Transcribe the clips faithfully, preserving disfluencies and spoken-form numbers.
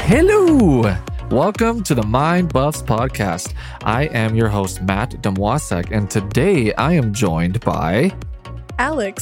Hello! Welcome to the Mind Buffs podcast. I am your host, Matt Damwasek, and today I am joined by... Alex.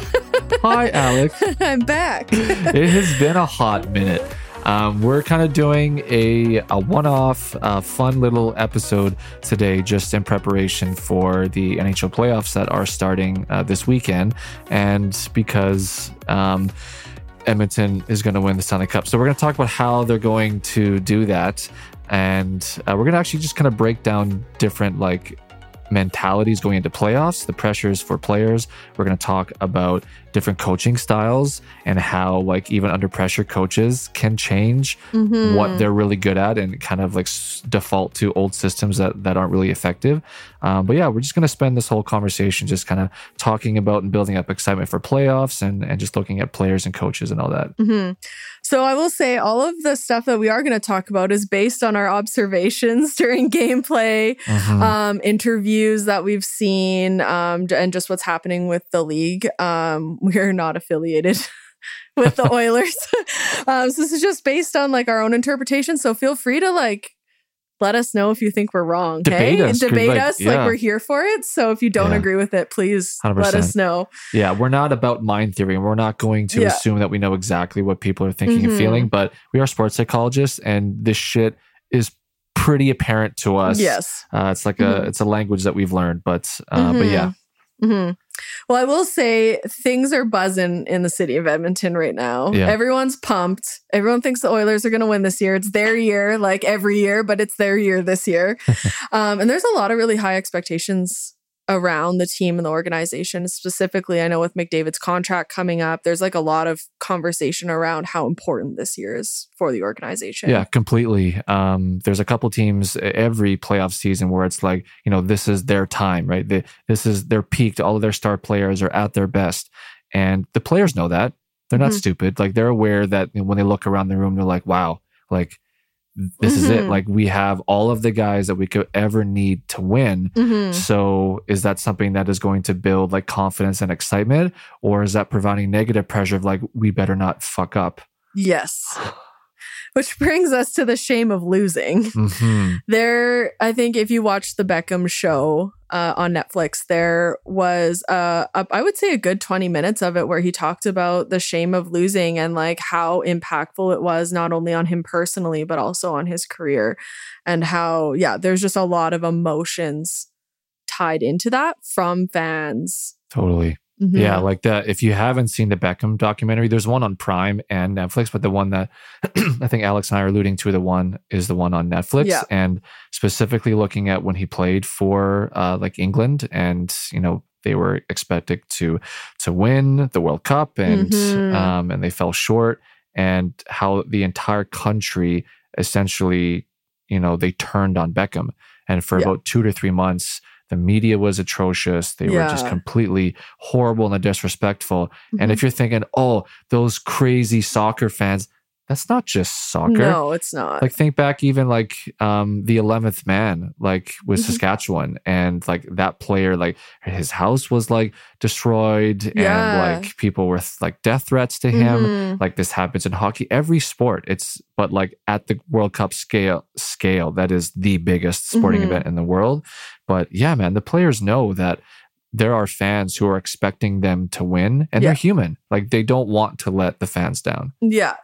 Hi, Alex. I'm back. It has been a hot minute. Um, we're kind of doing a, a one-off, uh, fun little episode today just in preparation for the N H L playoffs that are starting uh, this weekend, and because... Um, Edmonton is going to win the Stanley Cup. So we're going to talk about how they're going to do that. And uh, we're going to actually just kind of break down different like mentalities going into playoffs, the pressures for players. We're going to talk about different coaching styles and how like even under pressure coaches can change mm-hmm. what they're really good at and kind of like s- default to old systems that, that aren't really effective. Um, but yeah, we're just going to spend this whole conversation just kind of talking about and building up excitement for playoffs and, and just looking at players and coaches and all that. Mm-hmm. So I will say all of the stuff that we are going to talk about is based on our observations during gameplay, mm-hmm. um, interviews that we've seen, um, and just what's happening with the league. Um, we're not affiliated with the Oilers. um, so this is just based on like our own interpretation. So feel free to like let us know if you think we're wrong. Debate okay? us. Debate like, us. yeah. Like we're here for it. So if you don't yeah. agree with it, please one hundred percent. let us know. Yeah, we're not about mind theory and we're not going to yeah. assume that we know exactly what people are thinking mm-hmm. and feeling, but we are sports psychologists and this shit is pretty apparent to us. Yes. Uh, it's like mm-hmm. a it's a language that we've learned, but uh, mm-hmm. but yeah. Mm-hmm. Well, I will say things are buzzing in the city of Edmonton right now. Yeah. Everyone's pumped. Everyone thinks the Oilers are going to win this year. It's their year, like every year, but it's their year this year. um, and there's a lot of really high expectations around the team and the organization. Specifically, I know with McDavid's contract coming up, there's like a lot of conversation around how important this year is for the organization. Yeah, completely. Um, there's a couple teams every playoff season where it's like, you know, this is their time, right? They, this is their peak. All of their star players are at their best. And the players know that. They're not mm-hmm. stupid. Like they're aware that when they look around the room, they're like, wow, like this mm-hmm. is it. Like we have all of the guys that we could ever need to win. Mm-hmm. So is that something that is going to build like confidence and excitement? Or is that providing negative pressure of like, we better not fuck up? Yes. Which brings us to the shame of losing. Mm-hmm. There, I think if you watch the Beckham show uh, on Netflix, there was, uh, a, I would say a good twenty minutes of it where he talked about the shame of losing and like how impactful it was, not only on him personally, but also on his career. And how, yeah, there's just a lot of emotions tied into that from fans. Totally. Mm-hmm. Yeah, like that. If you haven't seen the Beckham documentary, there's one on Prime and Netflix, but the one that I think Alex and I are alluding to, the one is the one on Netflix, yeah. and specifically looking at when he played for uh, like England, and you know they were expected to to win the World Cup, and mm-hmm. um, and they fell short, and how the entire country essentially, you know, they turned on Beckham, and for yeah. about two to three months. The media was atrocious. They yeah. were just completely horrible and disrespectful. Mm-hmm. And if you're thinking, oh, those crazy soccer fans, that's not just soccer. No, it's not. Like think back even like um, the eleventh man, like with mm-hmm. Saskatchewan. And like that player, like his house was like destroyed yeah. and like people were th- like death threats to him. Mm-hmm. Like this happens in hockey, every sport. It's but like at the World Cup scale, scale that is the biggest sporting mm-hmm. event in the world. But yeah, man, the players know that there are fans who are expecting them to win and yeah. they're human. Like they don't want to let the fans down. Yeah.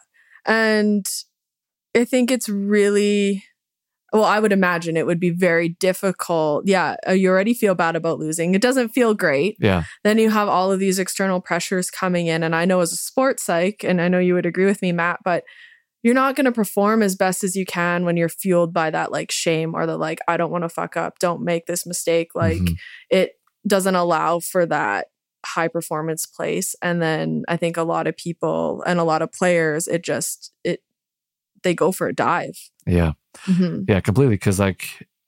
And I think it's really, well, I would imagine it would be very difficult. Yeah, you already feel bad about losing. It doesn't feel great. Yeah. Then you have all of these external pressures coming in. And I know as a sports psych, and I know you would agree with me, Matt, but you're not going to perform as best as you can when you're fueled by that like shame or the like, I don't want to fuck up. Don't make this mistake. Like mm-hmm. it doesn't allow for that high performance place. And then I think a lot of people and a lot of players, it just, it, they go for a dive. Yeah. Mm-hmm. Yeah, completely. Cause like,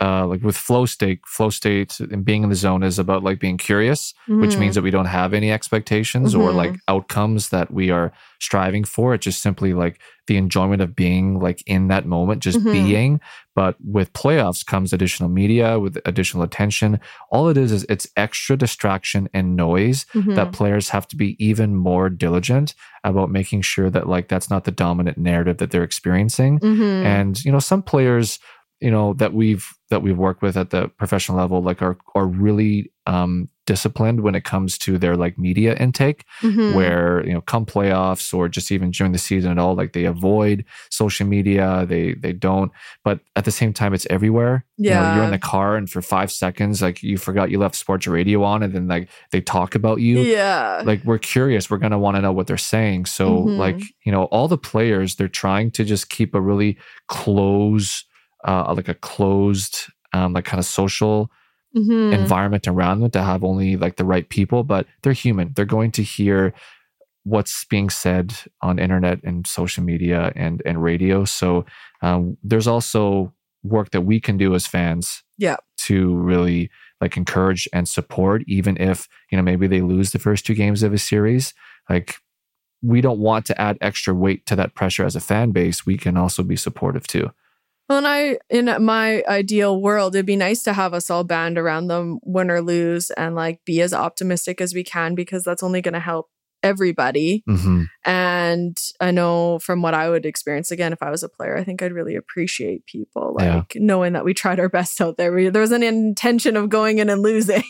uh, like with flow state, flow state and being in the zone is about like being curious, mm-hmm. which means that we don't have any expectations mm-hmm. or like outcomes that we are striving for. It's just simply like the enjoyment of being like in that moment, just mm-hmm. being. But with playoffs comes additional media, with additional attention. All it is is it's extra distraction and noise mm-hmm. that players have to be even more diligent about making sure that like that's not the dominant narrative that they're experiencing. Mm-hmm. And you know, some players, you know, that we've that we've worked with at the professional level, like are are really um, disciplined when it comes to their like media intake, mm-hmm. where you know, come playoffs or just even during the season at all, like they avoid social media, they they don't. But at the same time, it's everywhere. Yeah, you know, you're in the car and for five seconds, like you forgot you left sports radio on, and then like they talk about you. Yeah, like we're curious, we're gonna want to know what they're saying. So mm-hmm. like you know, all the players, they're trying to just keep a really close. Uh, like a closed, um, like kind of social mm-hmm. environment around them to have only like the right people, but they're human. They're going to hear what's being said on internet and social media and and radio. So um, there's also work that we can do as fans, yeah, to really like encourage and support, even if you know maybe they lose the first two games of a series. Like we don't want to add extra weight to that pressure as a fan base. We can also be supportive too. Well, and I, in my ideal world, it'd be nice to have us all band around them, win or lose, and like be as optimistic as we can, because that's only going to help everybody. Mm-hmm. And I know from what I would experience, again, if I was a player, I think I'd really appreciate people like yeah. knowing that we tried our best out there. We, there was an intention of going in and losing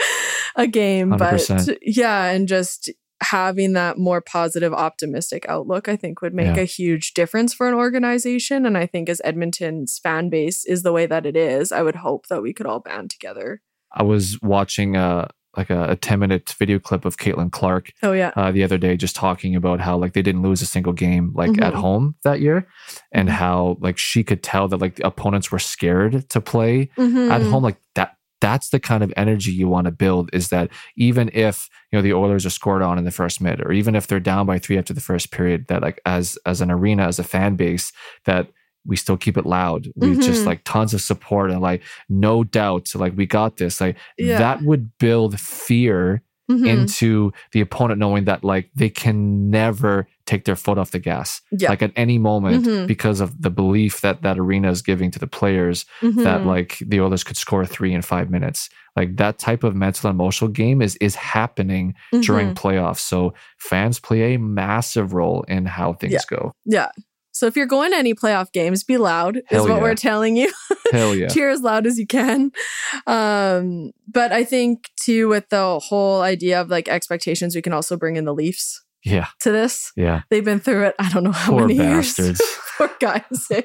a game, one hundred percent. But yeah, and just having that more positive, optimistic outlook, I think would make yeah. a huge difference for an organization. And I think as Edmonton's fan base is the way that it is, I would hope that we could all band together. I was watching a like a, a ten minute video clip of Caitlin Clark oh, yeah. uh, the other day, just talking about how like they didn't lose a single game like mm-hmm. at home that year, and mm-hmm. how like she could tell that like the opponents were scared to play mm-hmm. at home. Like that. That's the kind of energy you want to build, is that even if, you know, the Oilers are scored on in the first minute, or even if they're down by three after the first period, that like as as an arena, as a fan base, that we still keep it loud. We mm-hmm. just like tons of support and like no doubt, like we got this. Like yeah. that would build fear mm-hmm. into the opponent, knowing that like they can never take their foot off the gas, yeah. like at any moment, mm-hmm. because of the belief that that arena is giving to the players mm-hmm. that like the Oilers could score three in five minutes. Like that type of mental and emotional game is is happening mm-hmm. during playoffs. So fans play a massive role in how things yeah. go. Yeah. So if you're going to any playoff games, be loud is Hell what yeah. we're telling you. Hell yeah. Cheer as loud as you can. Um, but I think too, with the whole idea of like expectations, we can also bring in the Leafs. Yeah. To this. Yeah. They've been through it. I don't know how Poor many bastards. years. Poor guys. Eh?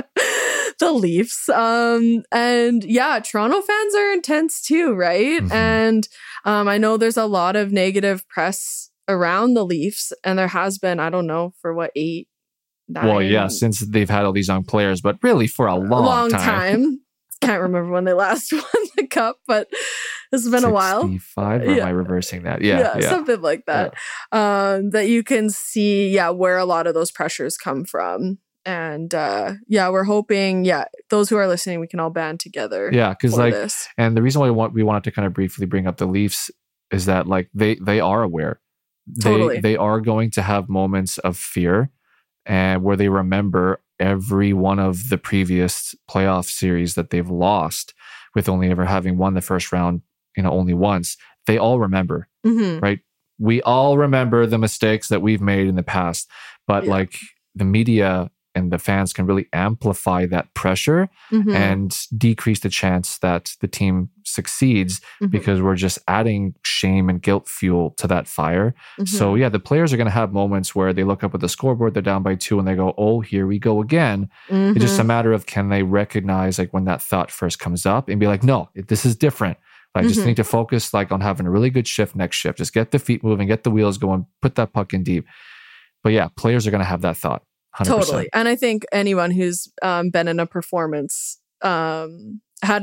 The Leafs. Um, and yeah, Toronto fans are intense too, right? Mm-hmm. And um, I know there's a lot of negative press around the Leafs, and there has been, I don't know, for what, eight, nine? Well, yeah, since they've had all these young players, but really for a long, long time. time. Can't remember when they last won the cup, but it's been a while. sixty-five, or yeah. am I reversing that? Yeah, yeah, yeah. something like that. Yeah. Um, that you can see, yeah, where a lot of those pressures come from. And uh, yeah, we're hoping, yeah, those who are listening, we can all band together. Yeah, because like, this. And the reason why we want we wanted to kind of briefly bring up the Leafs is that like they they are aware, totally. they they are going to have moments of fear, and where they remember every one of the previous playoff series that they've lost, with only ever having won the first round, you know, only once. They all remember, mm-hmm. right? We all remember the mistakes that we've made in the past, but yeah. like the media and the fans can really amplify that pressure mm-hmm. and decrease the chance that the team succeeds mm-hmm. because we're just adding shame and guilt fuel to that fire. Mm-hmm. So yeah, the players are going to have moments where they look up at the scoreboard, they're down by two, and they go, oh, here we go again. Mm-hmm. It's just a matter of, can they recognize like when that thought first comes up and be like, no, this is different. I just mm-hmm. need to focus like on having a really good shift next shift. Just get the feet moving, get the wheels going, put that puck in deep. But yeah, players are going to have that thought. one hundred percent. Totally. And I think anyone who's um, been in a performance, um, had a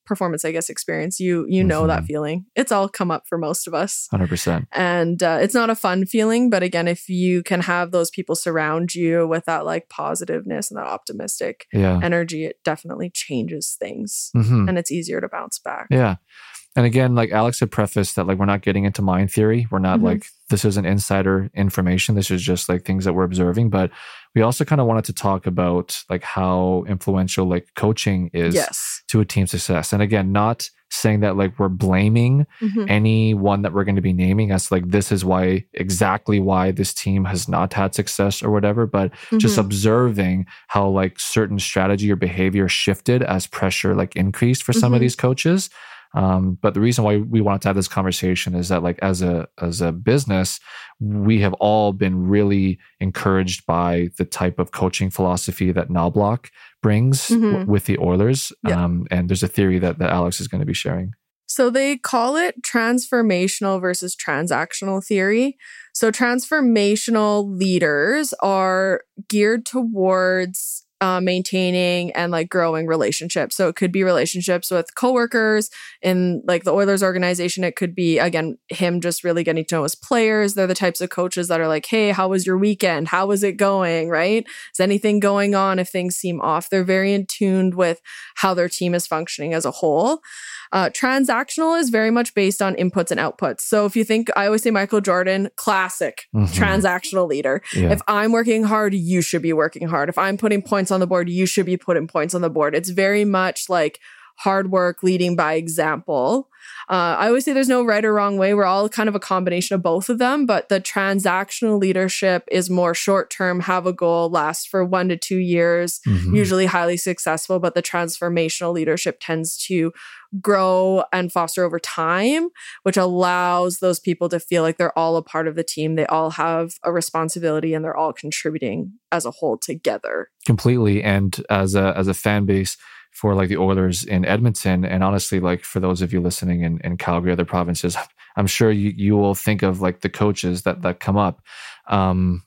performance, I guess, experience. You you know Mhm. that feeling. It's all come up for most of us. one hundred percent. And uh, it's not a fun feeling. But again, if you can have those people surround you with that like positiveness and that optimistic Yeah. energy, it definitely changes things. Mhm. And it's easier to bounce back. Yeah. And again, like Alex had prefaced that like we're not getting into mind theory. We're not Mhm. like, this isn't insider information. This is just like things that we're observing. But we also kind of wanted to talk about like how influential like coaching is Yes. to a team's success. And again, not saying that like we're blaming Mhm. anyone that we're going to be naming as like this is why exactly why this team has not had success or whatever, but just Mhm. observing how like certain strategy or behavior shifted as pressure like increased for some of Mhm. these coaches. Um, but the reason why we wanted to have this conversation is that like as a as a business, we have all been really encouraged by the type of coaching philosophy that Knobloch brings Mhm. w- with the Oilers. Yeah. Um, and there's a theory that, that Alex is going to be sharing. So they call it transformational versus transactional theory. So transformational leaders are geared towards uh, maintaining and like growing relationships. So it could be relationships with coworkers in like the Oilers organization. It could be, again, him just really getting to know his players. They're the types of coaches that are like, hey, how was your weekend? How is it going? Right? Is anything going on if things seem off? They're very in tune with how their team is functioning as a whole. Uh, transactional is very much based on inputs and outputs. So if you think, I always say Michael Jordan, classic Mhm. transactional leader. Yeah. If I'm working hard, you should be working hard. If I'm putting points on the board, you should be putting points on the board. It's very much like hard work leading by example. Uh, I always say there's no right or wrong way. We're all kind of a combination of both of them, but the transactional leadership is more short term, have a goal, last for one to two years, Mhm. usually highly successful. But the transformational leadership tends to grow and foster over time, which allows those people to feel like they're all a part of the team. They all have a responsibility and they're all contributing as a whole together. Completely. And as a as a fan base for like the Oilers in Edmonton, and honestly, like for those of you listening in, in Calgary, other provinces, I'm sure you, you will think of like the coaches that that come up. Um,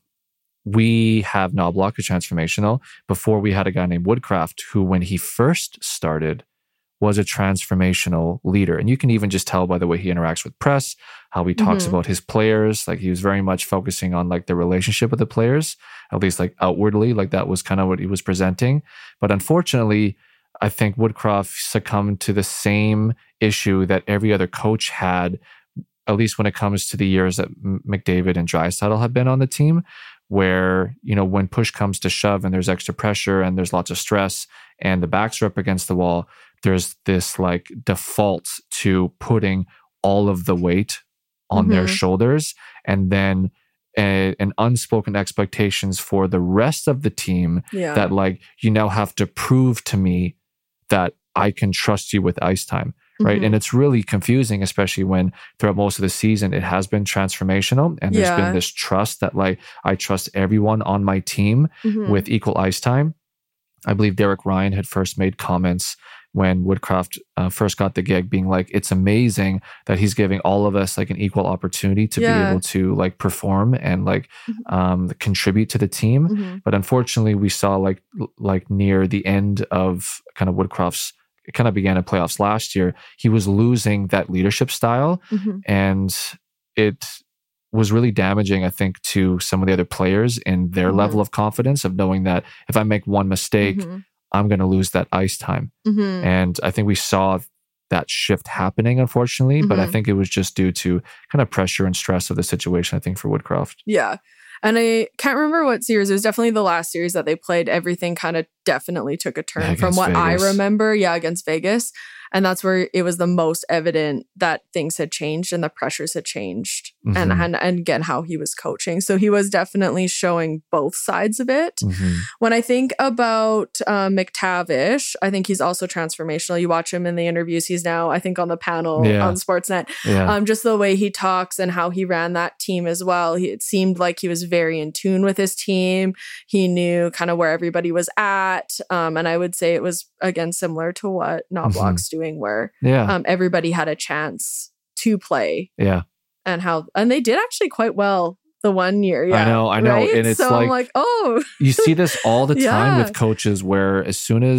we have Knobloch, who's transformational. Before we had a guy named Woodcraft, who when he first started was a transformational leader. And you can even just tell by the way he interacts with press, how he talks Mhm. about his players. Like he was very much focusing on like the relationship with the players, at least like outwardly, like that was kind of what he was presenting. But unfortunately, I think Woodcroft succumbed to the same issue that every other coach had, at least when it comes to the years that McDavid and Draisaitl have been on the team, where, you know, when push comes to shove and there's extra pressure and there's lots of stress and the backs are up against the wall, there's this like default to putting all of the weight on Mhm. their shoulders, and then a, an unspoken expectations for the rest of the team Yeah. that like, you now have to prove to me that I can trust you with ice time. Right. Mhm. And it's really confusing, especially when throughout most of the season, it has been transformational. And there's Yeah. been this trust that like, I trust everyone on my team Mhm. with equal ice time. I believe Derek Ryan had first made comments when Woodcroft uh, first got the gig, being like, it's amazing that he's giving all of us like an equal opportunity to Yeah. be able to like perform and like Mhm. um, contribute to the team. Mhm. But unfortunately, we saw like like near the end of kind of Woodcroft's, it kind of began in playoffs last year, he was losing that leadership style. Mhm. And it was really damaging, I think, to some of the other players in their Mhm. level of confidence of knowing that if I make one mistake, Mhm. I'm going to lose that ice time. Mhm. And I think we saw that shift happening, unfortunately, but I Mhm. think it was just due to kind of pressure and stress of the situation, I think, for Woodcroft. Yeah. And I can't remember what series. It was definitely the last series that they played. Everything kind of definitely took a turn Yeah, from against what I Vegas. remember. Yeah, against Vegas. And that's where it was the most evident that things had changed and the pressures had changed. And, Mhm. and and again, how he was coaching. So he was definitely showing both sides of it. Mhm. When I think about uh, McTavish, I think he's also transformational. You watch him in the interviews. He's now, I think, on the panel Yeah. on Sportsnet. Yeah. Um, just the way he talks and how he ran that team as well. He, it seemed like he was very in tune with his team. He knew kind of where everybody was at. Um, and I would say it was, again, similar to what Knobloch's doing, where yeah. um, everybody had a chance to play yeah. and how, and they did actually quite well the one year. Yeah. I know, I know. Right? And it's so like, I'm like, oh, you see this all the time Yeah. with coaches where as soon as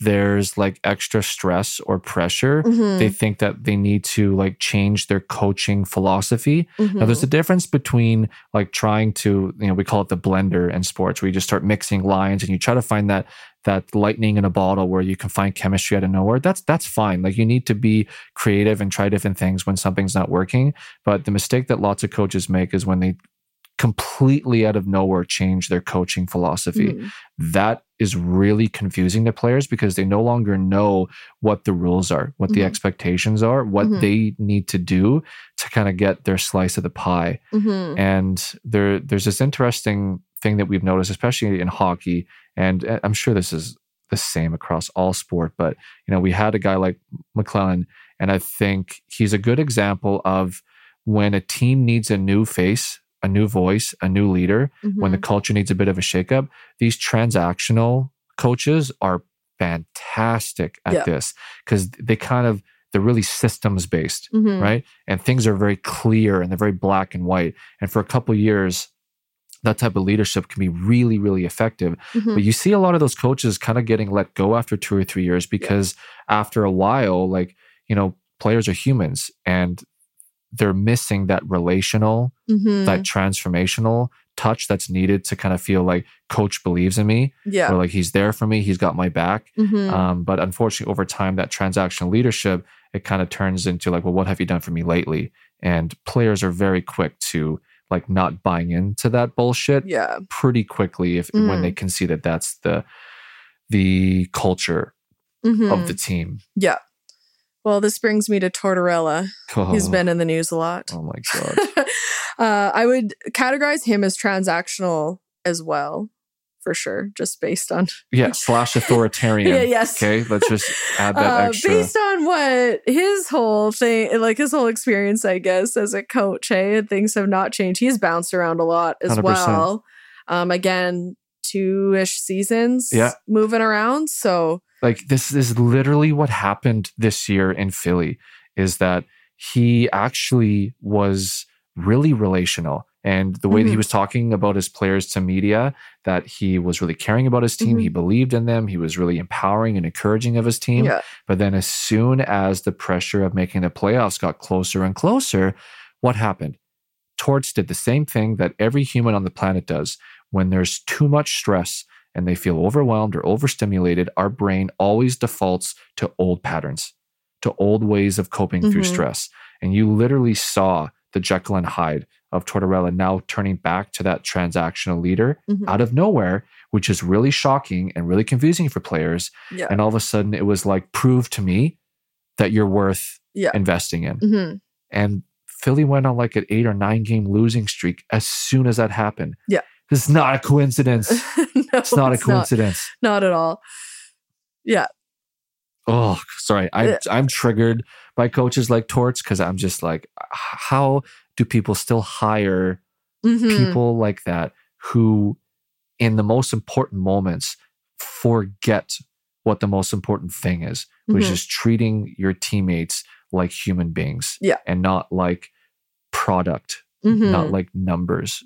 there's like extra stress or pressure, Mhm. they think that they need to like change their coaching philosophy. Mhm. Now, there's a difference between like trying to, you know, we call it the blender in sports, where you just start mixing lines and you try to find that that lightning in a bottle where you can find chemistry out of nowhere. That's that's fine. Like you need to be creative and try different things when something's not working. But the mistake that lots of coaches make is when they completely out of nowhere change their coaching philosophy. Mhm. That is really confusing to players because they no longer know what the rules are, what the Mhm. expectations are, what Mhm. they need to do to kind of get their slice of the pie. Mhm. And there, there's this interesting thing that we've noticed, especially in hockey, and I'm sure this is the same across all sport, but you know, we had a guy like McLellan, and I think he's a good example of when a team needs a new face, a new voice, a new leader, when the Mhm. culture needs a bit of a shakeup. These transactional coaches are fantastic at Yeah. this because they kind of, they're really systems based, Mhm. right? And things are very clear and they're very black and white. And for a couple of years, that type of leadership can be really, really effective. Mhm. But you see a lot of those coaches kind of getting let go after two or three years because after a while, like, you know, players are humans and they're missing that relational, Mhm. that transformational touch that's needed to kind of feel like coach believes in me, Yeah. or like he's there for me, he's got my back. Mhm. Um, but unfortunately, over time, that transactional leadership, it kind of turns into like, well, what have you done for me lately? And players are very quick to like not buying into that bullshit Yeah. pretty quickly if when Mhm. they can see that that's the the culture Mhm. of the team. Yeah. Well, this brings me to Tortorella. He's Oh, been in the news a lot. oh my god. uh, I would categorize him as transactional as well, for sure, just based on Yeah, slash authoritarian. Yeah, yes. Okay, let's just add that uh, extra. based on what his whole thing, like his whole experience, I guess, as a coach. Hey, and things have not changed. He's bounced around a lot as one hundred percent. well. Um, again, two-ish seasons, Yeah. moving around. So Like this is literally what happened this year in Philly, is that he actually was really relational. And the way that he Mhm. was talking about his players to media, that he was really caring about his team. Mhm. He believed in them. He was really empowering and encouraging of his team. yeah, But then as soon as the pressure of making the playoffs got closer and closer, what happened? Torts did the same thing that every human on the planet does. When there's too much stress and they feel overwhelmed or overstimulated, our brain always defaults to old patterns, to old ways of coping through Mhm. stress. And you literally saw the Jekyll and Hyde of Tortorella now turning back to that transactional leader Mhm. out of nowhere, which is really shocking and really confusing for players. yeah, And all of a sudden it was like, prove to me that you're worth yeah. investing in. hmm And Philly went on like an eight or nine game losing streak as soon as that happened. Yeah. This is not a coincidence. no, It's not a coincidence. Not, not at all. Yeah. Oh, sorry. I'm Yeah. I'm triggered by coaches like Torts because I'm just like, h- how do people still hire Mhm. people like that who, in the most important moments, forget what the most important thing is, which Mhm. is treating your teammates like human beings, Yeah. and not like product, Mhm. not like numbers.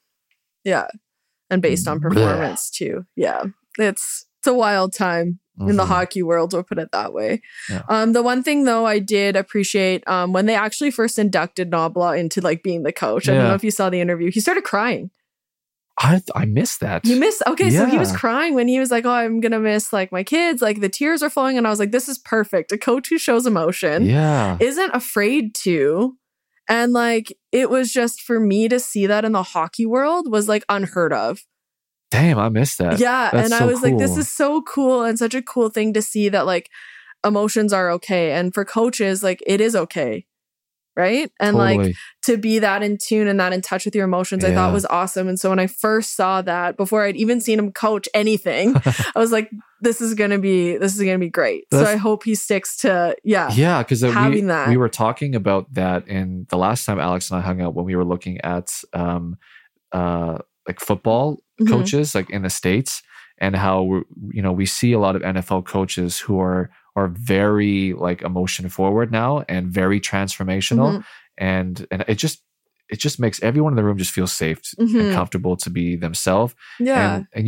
Yeah. And based on Blech. performance too. Yeah. It's it's a wild time in the Mhm. hockey world, we'll put it that way. Yeah. Um, the one thing though I did appreciate um when they actually first inducted Nobla into like being the coach. I don't Yeah. know if you saw the interview. He started crying. I I missed that. You missed okay, so he was Yeah. crying when he was like, "Oh, I'm gonna miss like my kids." Like the tears are flowing, and I was like, "This is perfect." A coach who shows emotion, Yeah. isn't afraid to, and like it was just for me to see that in the hockey world was like unheard of. Damn, I missed that. Yeah, That's and I so was like, "This cool. is so cool and such a cool thing to see that like emotions are okay, and for coaches, like it is okay." Right. And like Totally. to be that in tune and that in touch with your emotions, I thought Yeah. was awesome. And so when I first saw that, before I'd even seen him coach anything, I was like, this is gonna be this is gonna be great. So That's- I hope he sticks to yeah. Yeah, because we, having that. we were talking about that in the last time Alex and I hung out when we were looking at um uh like football Mhm. coaches like in the States, and how we're, you know, we see a lot of N F L coaches who are are very like emotion forward now and very transformational. Mhm. And and it just it just makes everyone in the room just feel safe Mhm. and comfortable to be themselves. Yeah. And and you can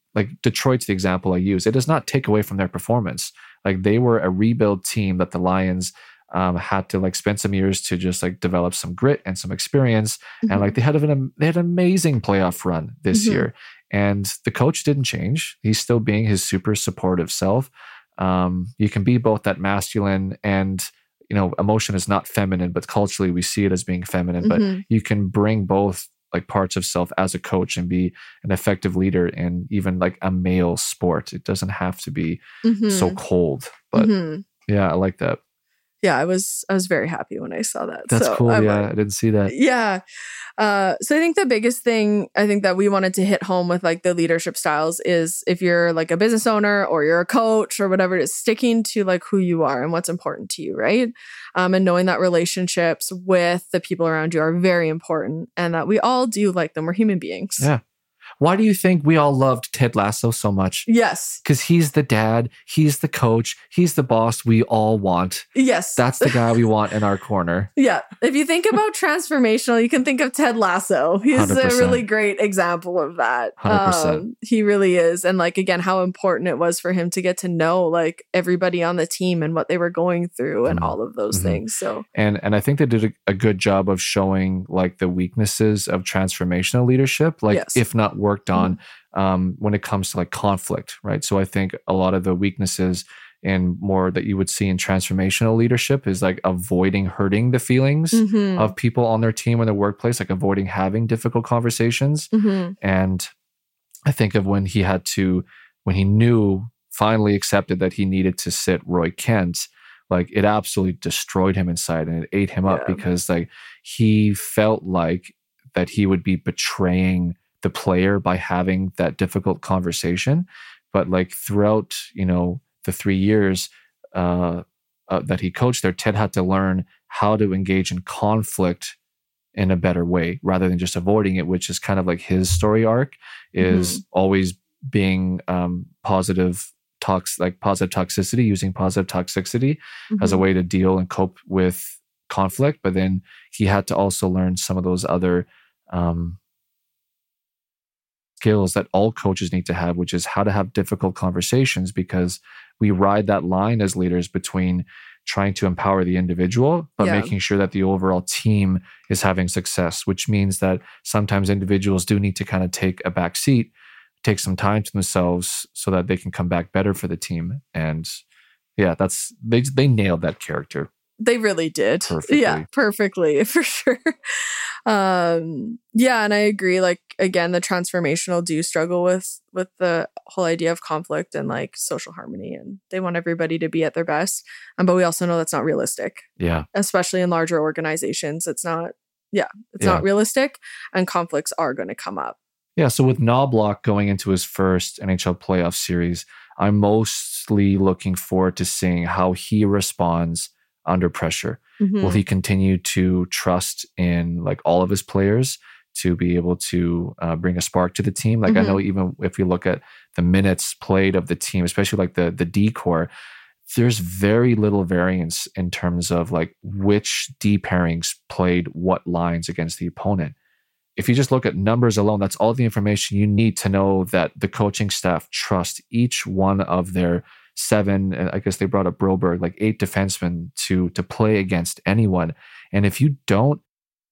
like Detroit's the example I use. It does not take away from their performance. Like they were a rebuild team that the Lions um, had to like spend some years to just like develop some grit and some experience. Mm-hmm. And like they had an they had an amazing playoff run this mm-hmm. year. And the coach didn't change. He's still being his super supportive self. Um, you can be both that masculine and, you know, emotion is not feminine, but culturally we see it as being feminine. Mm-hmm. But you can bring both like parts of self as a coach and be an effective leader in even like a male sport. It doesn't have to be mm-hmm. so cold. But mm-hmm. yeah, I like that. Yeah, I was I was very happy when I saw that. That's so cool. I'm yeah, like, I didn't see that. Yeah. Uh, so I think the biggest thing I think that we wanted to hit home with like the leadership styles is if you're like a business owner or you're a coach or whatever it is, sticking to like who you are and what's important to you, right? Um, and knowing that relationships with the people around you are very important and that we all do like them. We're human beings. Yeah. Why do you think we all loved Ted Lasso so much? Yes. Because he's the dad, he's the coach, he's the boss we all want. Yes. That's the guy we want in our corner. Yeah. If you think about transformational, you can think of Ted Lasso. He's one hundred percent a really great example of that. one hundred percent. Um, he really is. And like, again, how important it was for him to get to know like everybody on the team and what they were going through and mm-hmm. all of those mm-hmm. things. So, and and I think they did a, a good job of showing like the weaknesses of transformational leadership, like yes. if not worked on um, when it comes to like conflict, right? So I think a lot of the weaknesses and more that you would see in transformational leadership is like avoiding hurting the feelings mm-hmm. of people on their team or their workplace, like avoiding having difficult conversations. Mm-hmm. And I think of when he had to, when he knew, finally accepted that he needed to sit Roy Kent, like it absolutely destroyed him inside and it ate him yeah. up because like he felt like that he would be betraying the player by having that difficult conversation. But like throughout, you know, the three years uh, uh, that he coached there, Ted had to learn how to engage in conflict in a better way rather than just avoiding it, which is kind of like his story arc is mm-hmm. always being um, positive tox, like positive toxicity, using positive toxicity mm-hmm. as a way to deal and cope with conflict. But then he had to also learn some of those other um, skills that all coaches need to have, which is how to have difficult conversations, because we ride that line as leaders between trying to empower the individual, but yeah. making sure that the overall team is having success, which means that sometimes individuals do need to kind of take a back seat, take some time to themselves so that they can come back better for the team. And yeah, that's, they, they nailed that character. They really did. Perfectly. Yeah, perfectly, for sure. Um, yeah, and I agree. Like, again, the transformational do struggle with with the whole idea of conflict and like social harmony, and they want everybody to be at their best. Um, but we also know that's not realistic. Yeah. Especially in larger organizations. It's not, yeah, it's yeah. not realistic, and conflicts are going to come up. Yeah, so with Knoblauch going into his first N H L playoff series, I'm mostly looking forward to seeing how he responds under pressure. Mm-hmm. Will he continue to trust in like all of his players to be able to uh, bring a spark to the team? Like mm-hmm. I know even if we look at the minutes played of the team, especially like the the D core, there's very little variance in terms of like which D pairings played what lines against the opponent. If you just look at numbers alone, that's all the information you need to know that the coaching staff trust each one of their seven, I guess they brought up Broberg, like eight defensemen to to play against anyone. And if you don't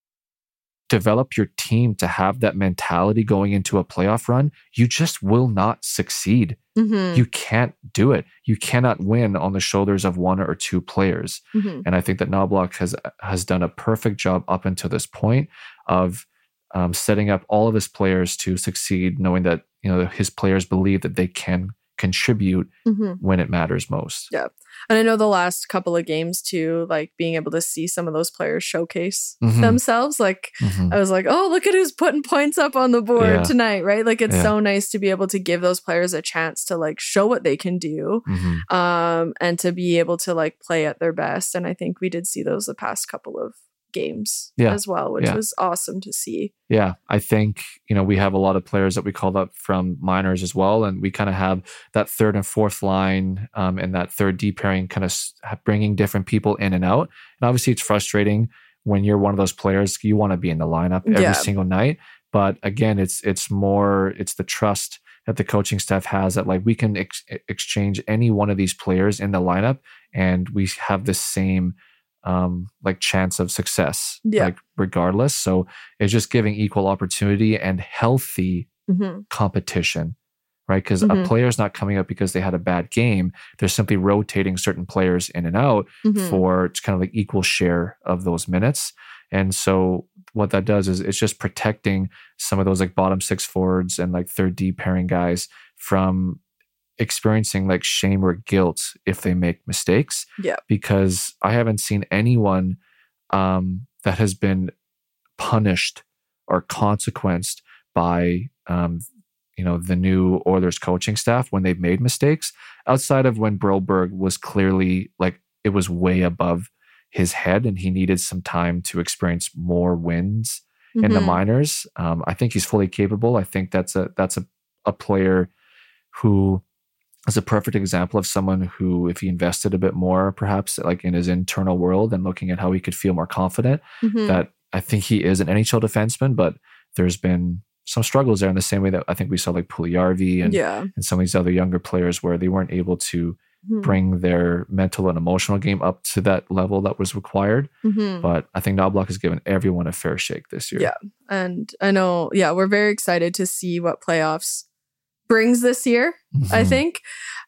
develop your team to have that mentality going into a playoff run, you just will not succeed. Mm-hmm. You can't do it. You cannot win on the shoulders of one or two players. Mm-hmm. And I think that Knoblauch has has done a perfect job up until this point of um, setting up all of his players to succeed, knowing that, you know, his players believe that they can contribute mm-hmm. when it matters most. Yeah. And I know the last couple of games too, like being able to see some of those players showcase mm-hmm. themselves. Like mm-hmm. I was like, oh, look at who's putting points up on the board yeah. tonight, right? Like it's yeah. so nice to be able to give those players a chance to like show what they can do mm-hmm. um, and to be able to like play at their best. And I think we did see those the past couple of games yeah. as well, which yeah. was awesome to see. Yeah, I think, you know, we have a lot of players that we called up from minors as well, and we kind of have that third and fourth line um, and that third D pairing kind of bringing different people in and out. And obviously it's frustrating when you're one of those players, you want to be in the lineup every yeah. single night. But again, it's it's more, it's the trust that the coaching staff has, that like we can ex- exchange any one of these players in the lineup and we have the same um, like chance of success, yeah. like regardless. So it's just giving equal opportunity and healthy mm-hmm. competition, right? Because mm-hmm. a player's not coming up because they had a bad game. They're simply rotating certain players in and out mm-hmm. for kind of like equal share of those minutes. And so what that does is it's just protecting some of those like bottom six forwards and like third D pairing guys from experiencing like shame or guilt if they make mistakes. Yeah. Because I haven't seen anyone um, that has been punished or consequenced by um, you know, the new Oilers coaching staff when they've made mistakes, outside of when Broberg was clearly like it was way above his head and he needed some time to experience more wins mm-hmm. in the minors. Um, I think he's fully capable. I think that's a that's a, a player who is a perfect example of someone who, if he invested a bit more, perhaps like in his internal world and looking at how he could feel more confident, mm-hmm. that I think he is an N H L defenseman, but there's been some struggles there in the same way that I think we saw like Puljujarvi and, yeah. and some of these other younger players where they weren't able to mm-hmm. bring their mental and emotional game up to that level that was required. Mm-hmm. But I think Knoblauch has given everyone a fair shake this year. Yeah. And I know, yeah, we're very excited to see what playoffs brings this year, mm-hmm. I think.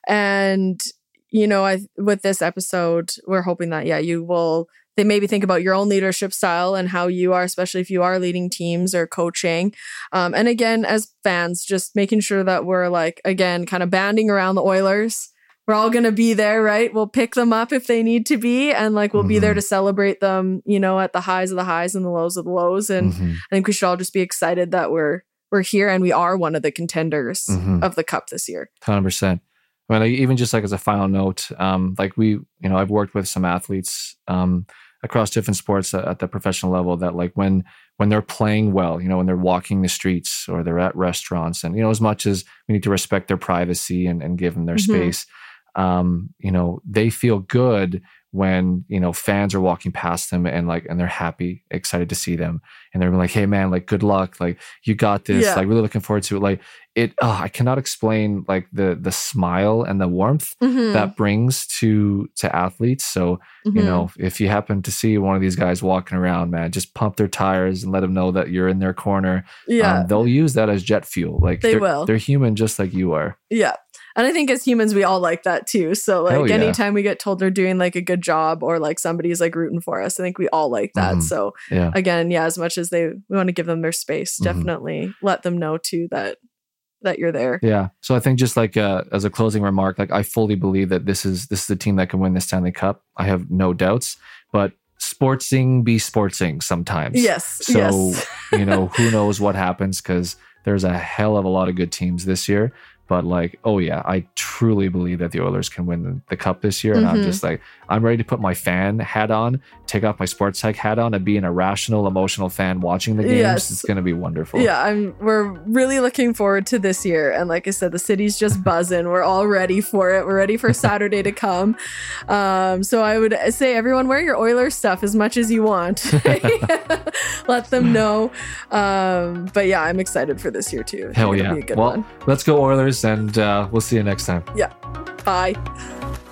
And, you know, I with this episode, we're hoping that, yeah, you will they maybe think about your own leadership style and how you are, especially if you are leading teams or coaching. Um, and again, as fans, just making sure that we're like, again, kind of banding around the Oilers. We're all going to be there, right? We'll pick them up if they need to be. And like, we'll mm-hmm. be there to celebrate them, you know, at the highs of the highs and the lows of the lows. And mm-hmm. I think we should all just be excited that we're we're here and we are one of the contenders mm-hmm. of the Cup this year. one hundred percent. I mean, like, even just like as a final note, um, like we, you know, I've worked with some athletes um, across different sports at, at the professional level that like when when they're playing well, you know, when they're walking the streets or they're at restaurants, and, you know, as much as we need to respect their privacy and, and give them their mm-hmm. space, um, you know, they feel good when, you know, fans are walking past them and like, and they're happy, excited to see them. And they're like, hey man, like, good luck. Like, you got this, yeah. like really looking forward to it. Like it, oh, I cannot explain like the, the smile and the warmth mm-hmm. that brings to, to athletes. So, mm-hmm. you know, if you happen to see one of these guys walking around, man, just pump their tires and let them know that you're in their corner. Yeah. Um, they'll use that as jet fuel. Like they they're, will. They're human just like you are. Yeah. And I think as humans, we all like that too. So like yeah. anytime we get told they're doing like a good job or like somebody's like rooting for us, I think we all like that. Mm-hmm. So yeah. again, yeah, as much as they, we want to give them their space, mm-hmm. definitely let them know too that, that you're there. Yeah. So I think just like uh, as a closing remark, like I fully believe that this is, this is a team that can win the Stanley Cup. I have no doubts, but sportsing be sportsing sometimes. Yes. So, yes. you know, who knows what happens, because there's a hell of a lot of good teams this year. But like, oh yeah, I truly believe that the Oilers can win the, the Cup this year. And mm-hmm. I'm just like, I'm ready to put my fan hat on, take off my sports tech hat on, and be an irrational, emotional fan watching the games. Yes. It's going to be wonderful. Yeah, I'm. We're really looking forward to this year. And like I said, the city's just buzzing. We're all ready for it. We're ready for Saturday to come. Um, so I would say, everyone, wear your Oilers stuff as much as you want. Let them know. Um, but yeah, I'm excited for this year too. Hell yeah. Be a good well, one. Let's go Oilers. And uh, we'll see you next time. Yeah. Bye.